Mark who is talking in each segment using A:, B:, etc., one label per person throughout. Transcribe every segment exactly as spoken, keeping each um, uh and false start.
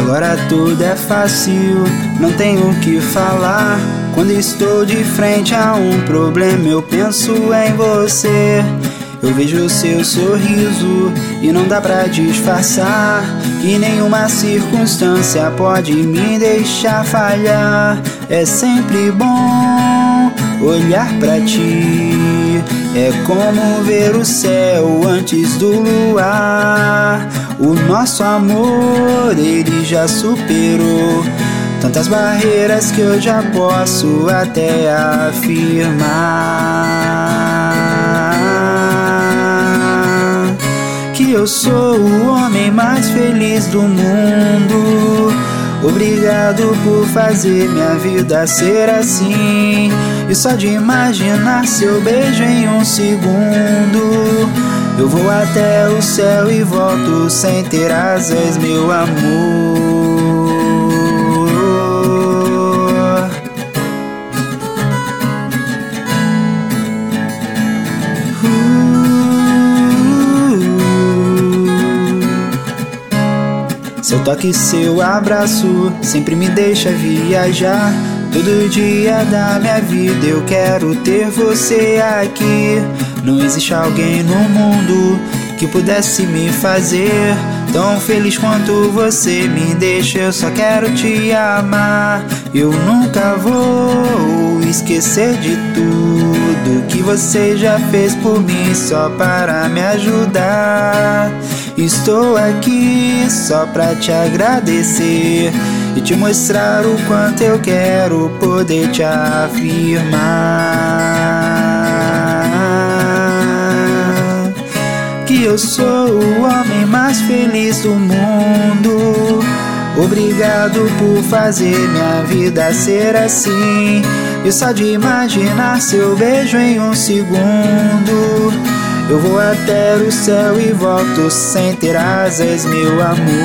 A: Agora tudo é fácil, não tenho o que falar. Quando estou de frente a um problema, eu penso em você. Eu vejo o seu sorriso e não dá pra disfarçar, que nenhuma circunstância pode me deixar falhar. É sempre bom olhar pra ti, é como ver o céu antes do luar. O nosso amor, ele já superou tantas barreiras que eu já posso até afirmar que eu sou o homem mais feliz do mundo. Obrigado por fazer minha vida ser assim. E só de imaginar seu beijo em um segundo, eu vou até o céu e volto sem ter asas, meu amor. Seu toque, seu abraço sempre me deixa viajar. Todo dia da minha vida eu quero ter você aqui. Não existe alguém no mundo que pudesse me fazer tão feliz quanto você me deixa. Eu só quero te amar. Eu nunca vou esquecer de tudo que você já fez por mim, só para me ajudar. Estou aqui só pra te agradecer e te mostrar o quanto eu quero poder te afirmar que eu sou o homem mais feliz do mundo. Obrigado por fazer minha vida ser assim. E só de imaginar seu beijo em um segundo, eu vou até o céu e volto sem ter asas, meu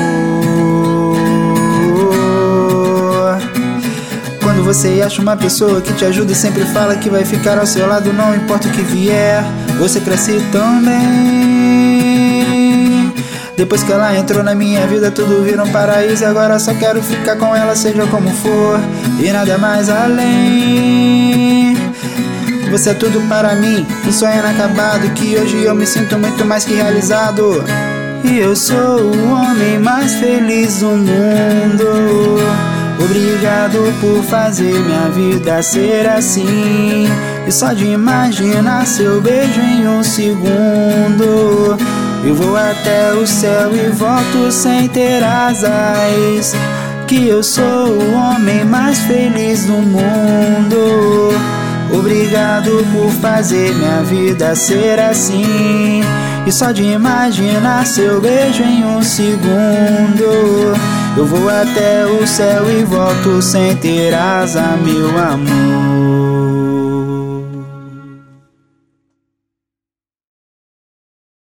A: amor. Quando você acha uma pessoa que te ajuda e sempre fala que vai ficar ao seu lado, não importa o que vier, você cresce tão bem. Depois que ela entrou na minha vida, tudo vira um paraíso. Agora só quero ficar com ela, seja como for, e nada mais além. Você é tudo para mim, um sonho inacabado, que hoje eu me sinto muito mais que realizado. E eu sou o homem mais feliz do mundo. Obrigado por fazer minha vida ser assim. E só de imaginar seu beijo em um segundo, eu vou até o céu e volto sem ter asas. Que eu sou o homem mais feliz do mundo. Obrigado por fazer minha vida ser assim. E só de imaginar seu beijo em um segundo, eu vou até o céu e volto sem ter asa, meu amor.